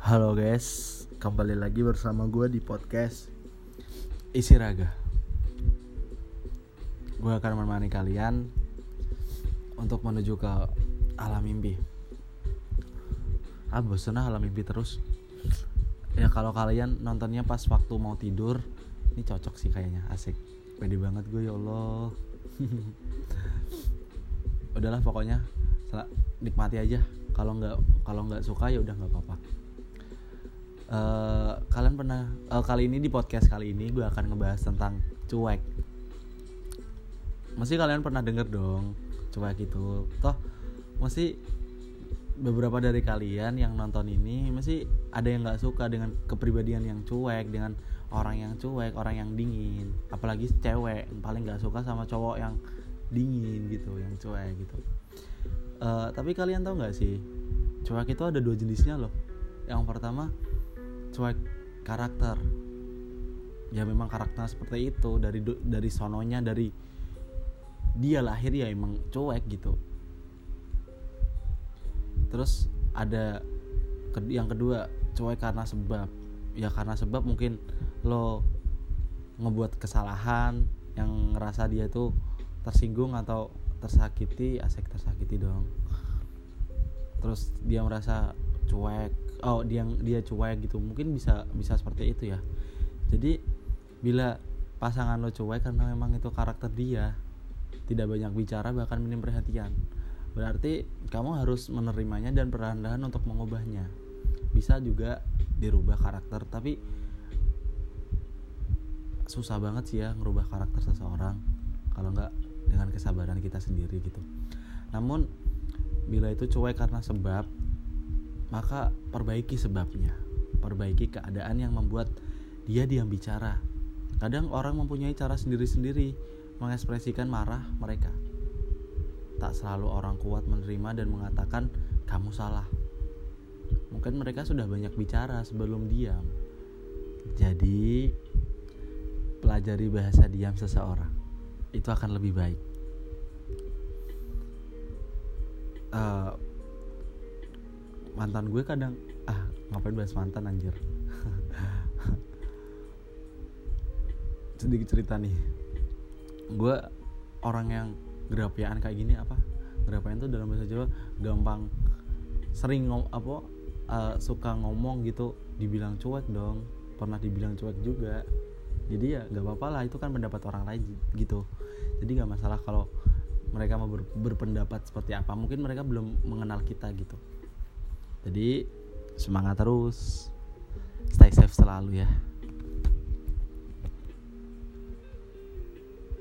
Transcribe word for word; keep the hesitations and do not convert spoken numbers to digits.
Halo guys, kembali lagi bersama gue di podcast Isi Raga. Gue akan menemani kalian untuk menuju ke alam mimpi. Ah bosan ah alam mimpi terus. Ya kalau kalian nontonnya pas waktu mau tidur, ini cocok sih kayaknya, asik. Pede banget gue, ya Allah. Udahlah pokoknya nikmati aja. Kalau nggak kalau nggak suka ya udah nggak apa-apa. Uh, kalian pernah uh, kali ini di podcast kali ini gue akan ngebahas tentang cuek. Mesti kalian pernah denger dong cuek itu. Toh mesti beberapa dari kalian yang nonton ini mesti ada yang nggak suka dengan kepribadian yang cuek, dengan orang yang cuek, orang yang dingin. Apalagi cewek paling nggak suka sama cowok yang dingin gitu, yang cuek gitu. Uh, tapi kalian tahu nggak sih, cuek itu ada dua jenisnya loh. Yang pertama cuek karakter. Ya memang karakternya seperti itu, dari dari sononya, dari dia lahir ya emang cuek gitu. Terus ada yang kedua, cuek karena sebab. Ya karena sebab mungkin lo ngebuat kesalahan yang ngerasa dia tuh tersinggung atau tersakiti, asik tersakiti dong. Terus dia merasa cuek, oh dia dia cuek gitu, mungkin bisa bisa seperti itu ya. Jadi bila pasangan lo cuek karena memang itu karakter dia, tidak banyak bicara bahkan minim perhatian, berarti kamu harus menerimanya dan perlahan-lahan untuk mengubahnya. Bisa juga dirubah karakter, tapi susah banget sih ya ngerubah karakter seseorang kalau nggak dengan kesabaran kita sendiri gitu. Namun bila itu cuek karena sebab, maka perbaiki sebabnya, perbaiki keadaan yang membuat dia diam bicara. Kadang orang mempunyai cara sendiri-sendiri mengekspresikan marah mereka. Tak selalu orang kuat menerima dan mengatakan kamu salah. Mungkin mereka sudah banyak bicara sebelum diam. Jadi pelajari bahasa diam seseorang, itu akan lebih baik. Uh, mantan gue kadang ah ngapain bahas mantan anjir. Sedikit cerita nih, gue orang yang gerapian kayak gini. Apa gerapian tuh dalam bahasa Jawa gampang, sering ngom apa uh, suka ngomong gitu, dibilang cuek dong, pernah dibilang cuek juga. Jadi ya nggak apa-apa lah, itu kan pendapat orang lain gitu. Jadi nggak masalah kalau mereka mau ber- berpendapat seperti apa, mungkin mereka belum mengenal kita gitu. Jadi semangat terus, stay safe selalu ya.